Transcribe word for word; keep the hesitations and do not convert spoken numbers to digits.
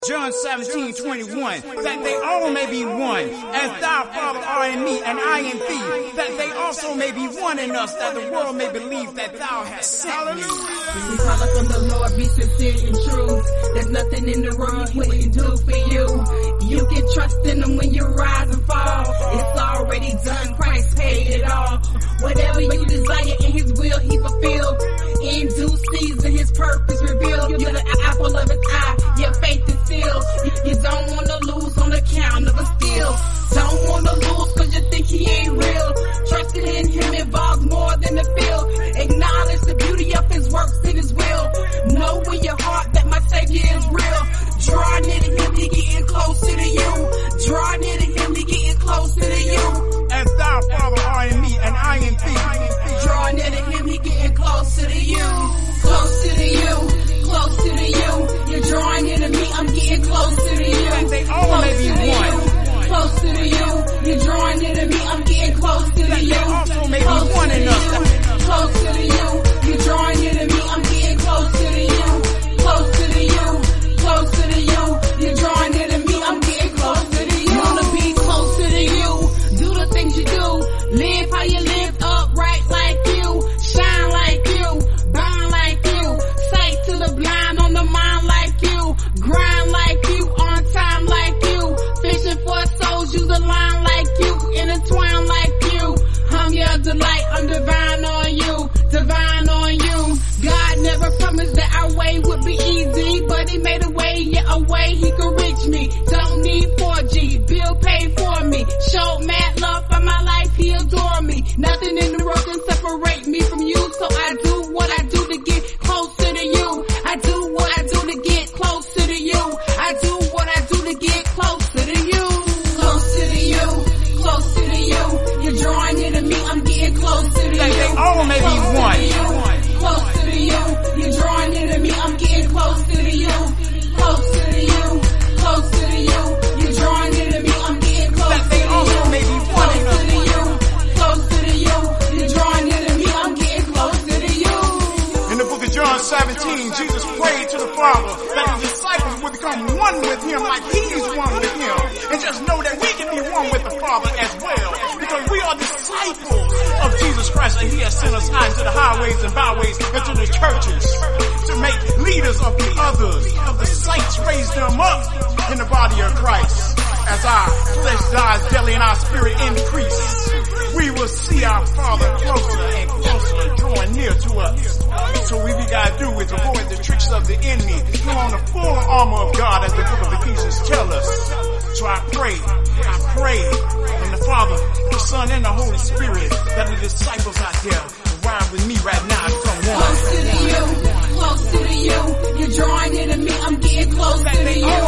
John seventeen twenty-one, that they all may be one, as thou, Father, art in me, and I in thee, that they also may be one in us, that the world may believe that thou hast sent me. We call upon the Lord, be sincere and true. There's nothing in the world he wouldn't do for you. You can trust in him when you rise and fall. It's already done, Christ paid it all. Whatever you desire in his will, he fulfilled. In due season, his purpose revealed. You're the apple of his eye, your faith is still. You, you don't want to lose on account of a steal. Don't want to lose cause you think he ain't real. Trusting in him involves more than the feel. Acknowledge the beauty of his works and his will. Know in your heart that my Savior is real. Draw near to him, he getting closer to you. Draw near to him, he getting closer to you. As thou, Father, art in me, and I in thee. Draw near to him, he getting closer to you. Closer to you, closer to you. You're drawing near to me, I'm getting closer to you. That they all may be one. Closer to you, you're drawing near to me, I'm getting closer to That you. they also may be one in us. Closer to you, you're drawing near to me, I'm getting closer to you. Closer to you, closer to you, you're drawing near to me, I'm getting closer to you. Wanna be closer to you, do the things you do, live how you live, upright like you, shine like you, burn like you, sight to the blind, on the mind like you, grind like you, on time like you, fishing for souls, use a line like you, intertwine like you. I'm your delight, I'm divine on you, divine on you. God never promised that our way would be easy, but he made a way, yeah, a way he could reach me. Don't need four G, bill paid for me. Showed mad love for my life, he adore me. Nothing in the world can separate me from you, so I do what I do to get closer to you. I do what I do to get closer to you. I do what I do to get closer to you. Closer to you, closer to you. You're drawing near to me, I'm getting closer to That you. they all may be one. Closer to you, you're drawing near to me, I'm getting closer to you. Closer to you, closer to you, you're drawing near to me, I'm getting closer That they to also you. may be one in Closer us. to you, closer to you, you're drawing near to me, I'm getting closer to you. In the book of John seventeen, Jesus prayed to the Father that the disciples would become one with him like he's one with him. And just know that we can be one with the Father as well. Because we are disciples of Jesus Christ, and he has sent us out into the highways and byways and to the churches to make leaders of the others, of the saints, raise them up in the body of Christ. As our flesh dies daily and our spirit increase, we will see our Father closer and closer, drawing near to us. So what we gotta do is avoid the tricks of the enemy, put on the full armor of God as the book of Ephesians tells us. So I pray, I pray in the Father, the Son, and the Holy Spirit that the disciples out there ride with me right now and become one. Closer to you, closer to you, you're drawing near to me, I'm getting closer to you.